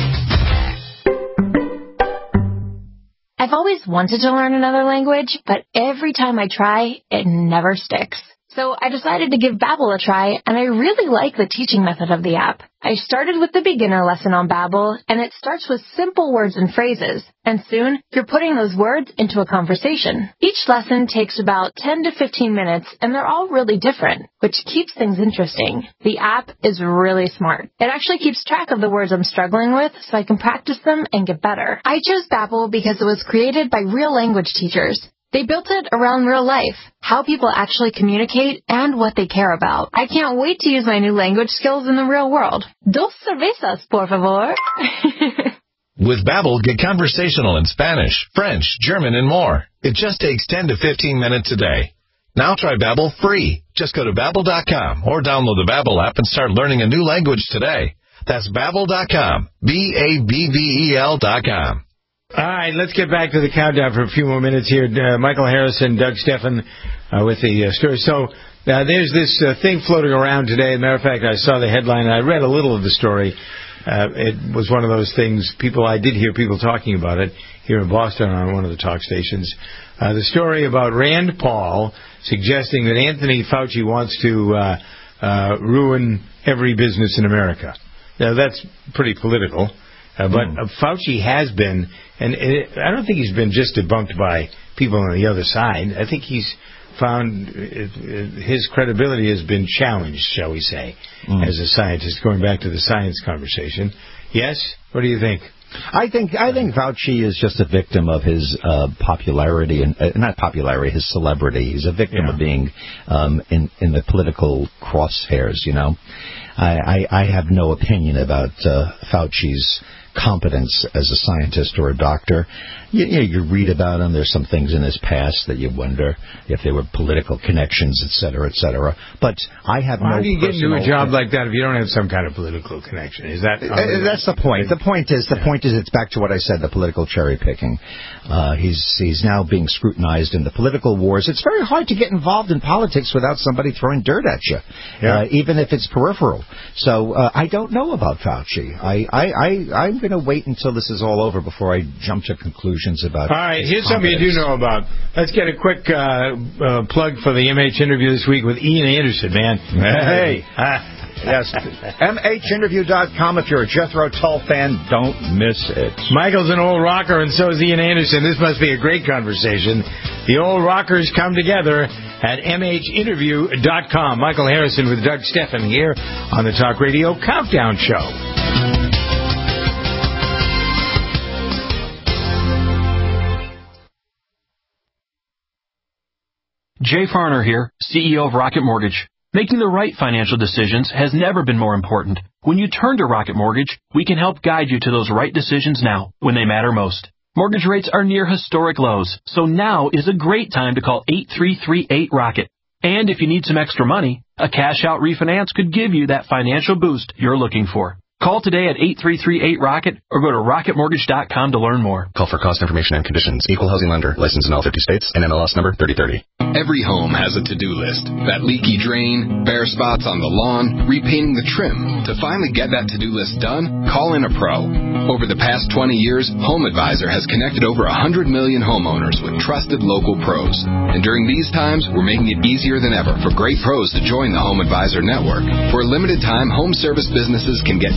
I've always wanted to learn another language, but every time I try, it never sticks. So I decided to give Babbel a try, and I really like the teaching method of the app. I started with the beginner lesson on Babbel, and it starts with simple words and phrases. And soon, you're putting those words into a conversation. Each lesson takes about ten to fifteen minutes, and they're all really different, which keeps things interesting. The app is really smart. It actually keeps track of the words I'm struggling with, so I can practice them and get better. I chose Babbel because it was created by real language teachers. They built it around real life, how people actually communicate, and what they care about. I can't wait to use my new language skills in the real world. Dos cervezas, por favor. With Babbel, get conversational in Spanish, French, German, and more. It just takes ten to fifteen minutes a day. Now try Babbel free. Just go to Babbel dot com or download the Babbel app and start learning a new language today. That's Babbel dot com. B A B B E L dot com. All right, let's get back to the countdown for a few more minutes here. Uh, Michael Harrison, Doug Steffen uh, with the uh, story. So uh, there's this uh, thing floating around today. As a matter of fact, I saw the headline, and I read a little of the story. Uh, it was one of those things, people, I did hear people talking about it here in Boston on one of the talk stations. Uh, the story about Rand Paul suggesting that Anthony Fauci wants to uh, uh, ruin every business in America. Now, that's pretty political. Uh, but uh, Fauci has been, and it, I don't think he's been just debunked by people on the other side. I think he's found it, it, his credibility has been challenged, shall we say, mm. as a scientist, going back to the science conversation. Yes? What do you think? I think I think Fauci is just a victim of his uh, popularity, and uh, not popularity, his celebrity. He's a victim yeah. of being um, in, in the political crosshairs, you know. I, I, I have no opinion about uh, Fauci's competence as a scientist or a doctor. You, you know, you read about him. There's some things in his past that you wonder if there were political connections, et cetera, et cetera. But I have well, no. How do you get into personal... a job like that if you don't have some kind of political connection? Is that? Uh, that's the point. The point is, the point is, it's back to what I said: the political cherry picking. Uh, he's he's now being scrutinized in the political wars. It's very hard to get involved in politics without somebody throwing dirt at you, yeah. uh, even if it's peripheral. So uh, I don't know about Fauci. I I, I I'm going to wait until this is all over before I jump to conclusions about. All right, here's competence. something you do know about. Let's get a quick uh, uh, plug for the M H interview this week with Ian Anderson, man. Hey. Uh, yes, M H interview dot com. If you're a Jethro Tull fan, don't miss it. Michael's an old rocker, and so is Ian Anderson. This must be a great conversation. The old rockers come together at M H interview dot com. Michael Harrison with Doug Steffen here on the Talk Radio Countdown Show. Jay Farner here, C E O of Rocket Mortgage. Making the right financial decisions has never been more important. When you turn to Rocket Mortgage, we can help guide you to those right decisions now, when they matter most. Mortgage rates are near historic lows, so now is a great time to call eight three three eight ROCKET. And if you need some extra money, a cash-out refinance could give you that financial boost you're looking for. Call today at eight three three eight ROCKET or go to rocket mortgage dot com to learn more. Call for cost information and conditions. Equal housing lender. Licensed in all fifty states. N M L S number thirty thirty. Every home has a to-do list. That leaky drain, bare spots on the lawn, repainting the trim. To finally get that to-do list done, call in a pro. Over the past twenty years, HomeAdvisor has connected over one hundred million homeowners with trusted local pros. And during these times, we're making it easier than ever for great pros to join the HomeAdvisor network. For a limited time, home service businesses can get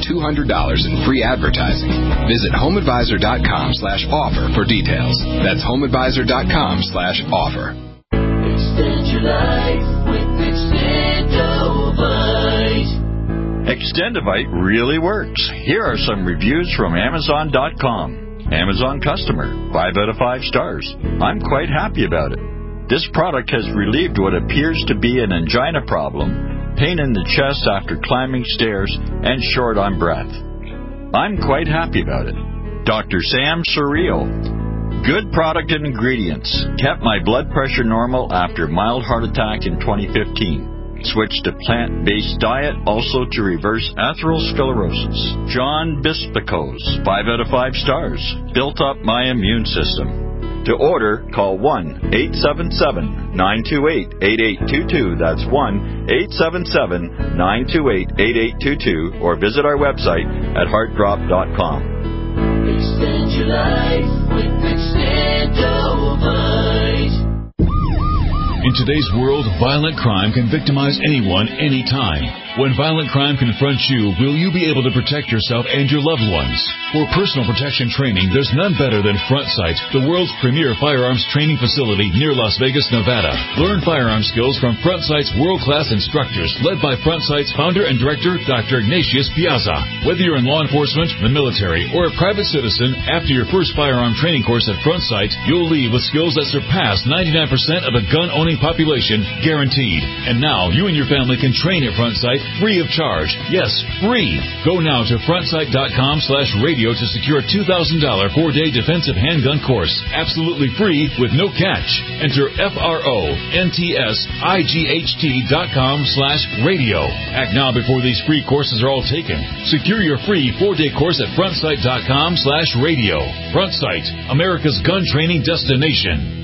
two hundred dollars in free advertising. Visit HomeAdvisor.com slash offer for details. That's HomeAdvisor.com slash offer. Extend your life with Extendovite. Extendovite really works. Here are some reviews from Amazon dot com. Amazon customer, five out of five stars. I'm quite happy about it. This product has relieved what appears to be an angina problem, pain in the chest after climbing stairs, and short on breath. I'm quite happy about it. Doctor Sam Surreal. Good product and ingredients. Kept my blood pressure normal after mild heart attack in twenty fifteen. Switched to plant-based diet, also to reverse atherosclerosis. John Bispicos, five out of five stars. Built up my immune system. To order, call one eight seven seven, nine two eight, eight eight two two. That's one eight seven seven, nine two eight, eight eight two two. Or visit our website at heart drop dot com. Extend your life with Extendovite. In today's world, violent crime can victimize anyone, anytime. When violent crime confronts you, will you be able to protect yourself and your loved ones? For personal protection training, there's none better than Front Sight, the world's premier firearms training facility near Las Vegas, Nevada. Learn firearm skills from Front Sight's world-class instructors, led by Front Sight's founder and director, Doctor Ignatius Piazza. Whether you're in law enforcement, the military, or a private citizen, after your first firearm training course at Front Sight, you'll leave with skills that surpass ninety-nine percent of the gun-owning population, guaranteed. And now, you and your family can train at Front Sight free of charge. Yes, free. Go now to frontsight.com slash radio to secure a two thousand dollars four-day defensive handgun course. Absolutely free with no catch. Enter F-R-O-N-T-S-I-G-H-T dot com slash radio. Act now before these free courses are all taken. Secure your free four-day course at frontsight.com slash radio. Front Sight, America's gun training destination.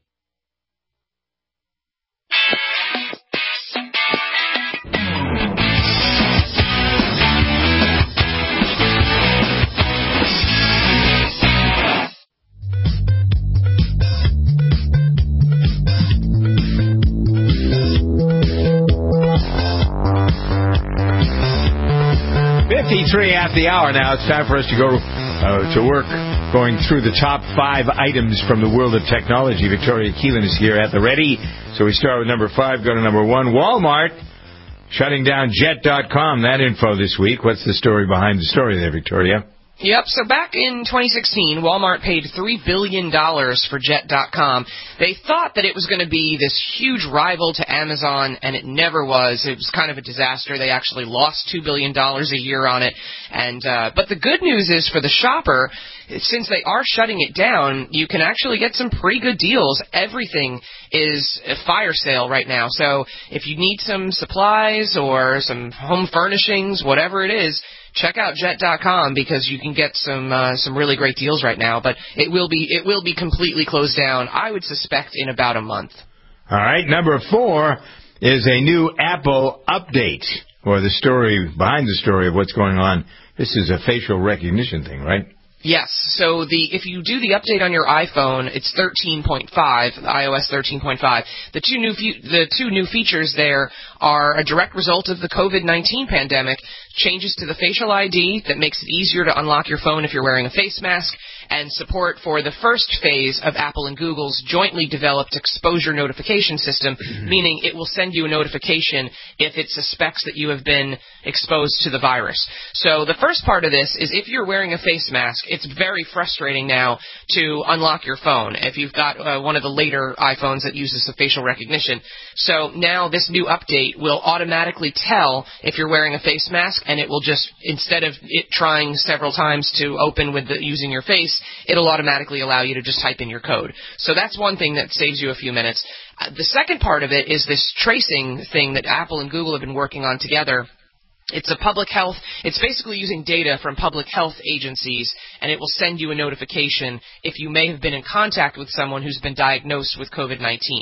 fifty-three after the hour now. It's time for us to go uh, to work going through the top five items from the world of technology. Victoria Keelan is here at the ready. So we start with number five, go to number one. Walmart shutting down Jet dot com. That info this week. What's the story behind the story there, Victoria? Yep, so back in twenty sixteen, Walmart paid three billion dollars for Jet dot com. They thought that it was going to be this huge rival to Amazon, and it never was. It was kind of a disaster. They actually lost two billion dollars a year on it. And uh, but the good news is for the shopper, since they are shutting it down, you can actually get some pretty good deals. Everything is a fire sale right now. So if you need some supplies or some home furnishings, whatever it is, check out Jet dot com because you can get some uh, some really great deals right now. But it will be it will be completely closed down, I would suspect, in about a month. All right. Number four is a new Apple update, or the story behind the story of what's going on. This is a facial recognition thing, right? Yes. So the if you do the update on your iPhone, it's thirteen point five, iOS thirteen point five. The two new fe- the two new features there are a direct result of the COVID nineteen pandemic. Changes to the Facial I D that makes it easier to unlock your phone if you're wearing a face mask, and support for the first phase of Apple and Google's jointly developed exposure notification system, mm-hmm. meaning it will send you a notification if it suspects that you have been exposed to the virus. So the first part of this is if you're wearing a face mask, it's very frustrating now to unlock your phone if you've got uh, one of the later iPhones that uses the facial recognition. So now this new update will automatically tell if you're wearing a face mask, and it will just, instead of it trying several times to open with the, using your face, it'll automatically allow you to just type in your code. So that's one thing that saves you a few minutes. Uh, the second part of it is this tracing thing that Apple and Google have been working on together. It's a public health, it's basically using data from public health agencies, and it will send you a notification if you may have been in contact with someone who's been diagnosed with COVID nineteen.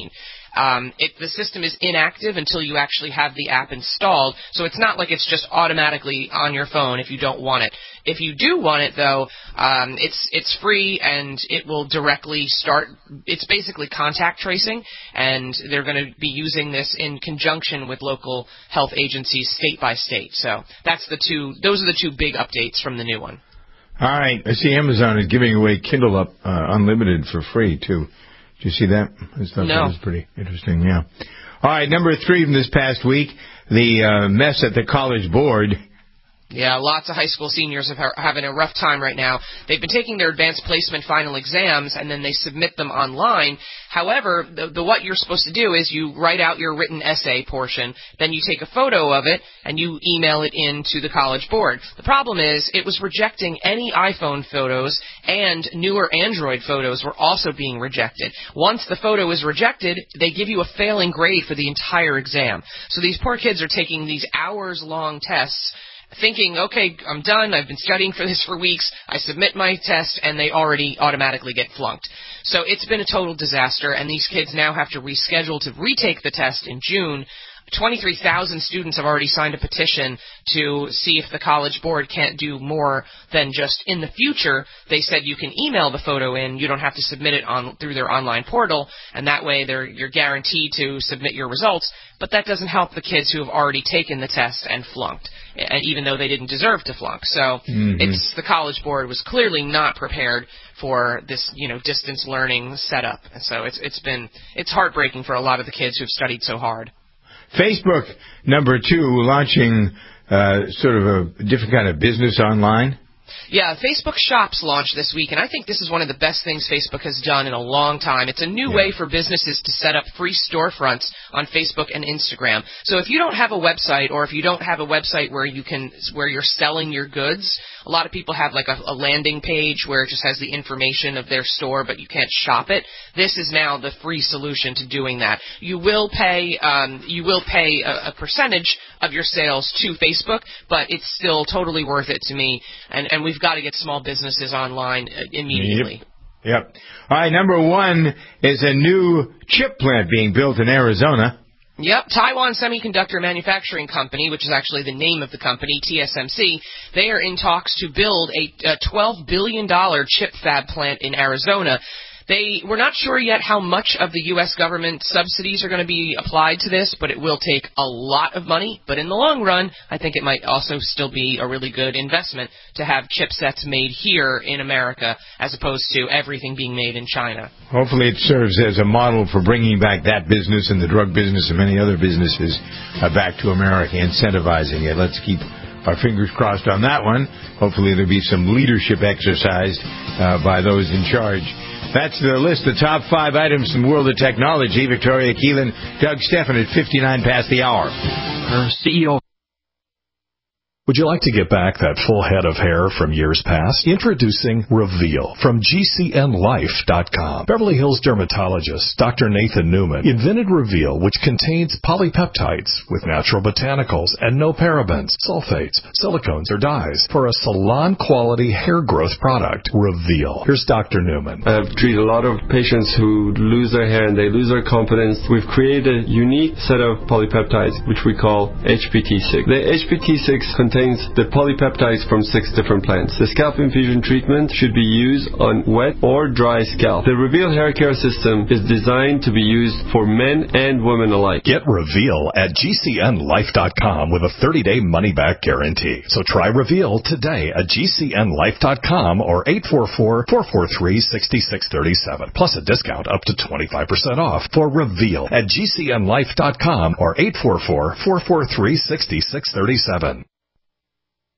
um, it, the system is inactive until you actually have the app installed. So it's not like it's just automatically on your phone if you don't want it. If you do want it, though, um, it's it's free and it will directly start. It's basically contact tracing, and they're going to be using this in conjunction with local health agencies, state by state. So that's the two. Those are the two big updates from the new one. All right. I see Amazon is giving away Kindle Up uh, Unlimited for free too. Did you see that? I thought no. That was pretty interesting. Yeah. All right. Number three from this past week: the uh, mess at the College Board. Yeah, lots of high school seniors are having a rough time right now. They've been taking their advanced placement final exams, and then they submit them online. However, the, the what you're supposed to do is you write out your written essay portion, then you take a photo of it, and you email it in to the College Board. The problem is it was rejecting any iPhone photos, and newer Android photos were also being rejected. Once the photo is rejected, they give you a failing grade for the entire exam. So these poor kids are taking these hours-long tests, thinking, okay, I'm done, I've been studying for this for weeks, I submit my test, and they already automatically get flunked. So it's been a total disaster, and these kids now have to reschedule to retake the test in June. twenty-three thousand students have already signed a petition to see if the College Board can't do more than just in the future. They said you can email the photo in, you don't have to submit it on through their online portal, and that way they're, you're guaranteed to submit your results. But that doesn't help the kids who have already taken the test and flunked, even though they didn't deserve to flunk. So mm-hmm. it's the College Board was clearly not prepared for this, you know, distance learning setup. And so it's it's been it's heartbreaking for a lot of the kids who've studied so hard. Facebook, number two, launching uh, sort of a different kind of business online. Yeah, Facebook Shops launched this week, and I think this is one of the best things Facebook has done in a long time. It's a new yeah. way for businesses to set up free storefronts on Facebook and Instagram. So if you don't have a website, or if you don't have a website where you can where you're selling your goods, a lot of people have like a, a landing page where it just has the information of their store, but you can't shop it. This is now the free solution to doing that. You will pay um, you will pay a, a percentage of your sales to Facebook, but it's still totally worth it to me. And, and we've got to get small businesses online immediately. Yep. yep. All right, number one is a new chip plant being built in Arizona. Yep, Taiwan Semiconductor Manufacturing Company, which is actually the name of the company, T S M C, they are in talks to build a, a twelve billion dollars chip fab plant in Arizona. They We're not sure yet how much of the U S government subsidies are going to be applied to this, but it will take a lot of money. But in the long run, I think it might also still be a really good investment to have chipsets made here in America as opposed to everything being made in China. Hopefully it serves as a model for bringing back that business and the drug business and many other businesses uh, back to America, incentivizing it. Let's keep our fingers crossed on that one. Hopefully there'll be some leadership exercised uh, by those in charge. That's the list, the top five items from the world of technology. Victoria Keelan, Doug Steffen at fifty-nine past the hour. Our C E O. Would you like to get back that full head of hair from years past? Introducing Reveal from G C N Life dot com. Beverly Hills dermatologist Doctor Nathan Newman invented Reveal, which contains polypeptides with natural botanicals and no parabens, sulfates, silicones, or dyes for a salon-quality hair growth product. Reveal. Here's Doctor Newman. I've treated a lot of patients who lose their hair and they lose their confidence. We've created a unique set of polypeptides, which we call H P T six. The H P T six contains the polypeptides from six different plants. The scalp infusion treatment should be used on wet or dry scalp. The Reveal hair care system is designed to be used for men and women alike. Get Reveal at G C N Life dot com with a thirty-day money-back guarantee. So try Reveal today at G C N Life dot com or eight four four, four four three, six six three seven. Plus a discount up to twenty-five percent off for Reveal at G C N Life dot com or eight four four, four four three, six six three seven.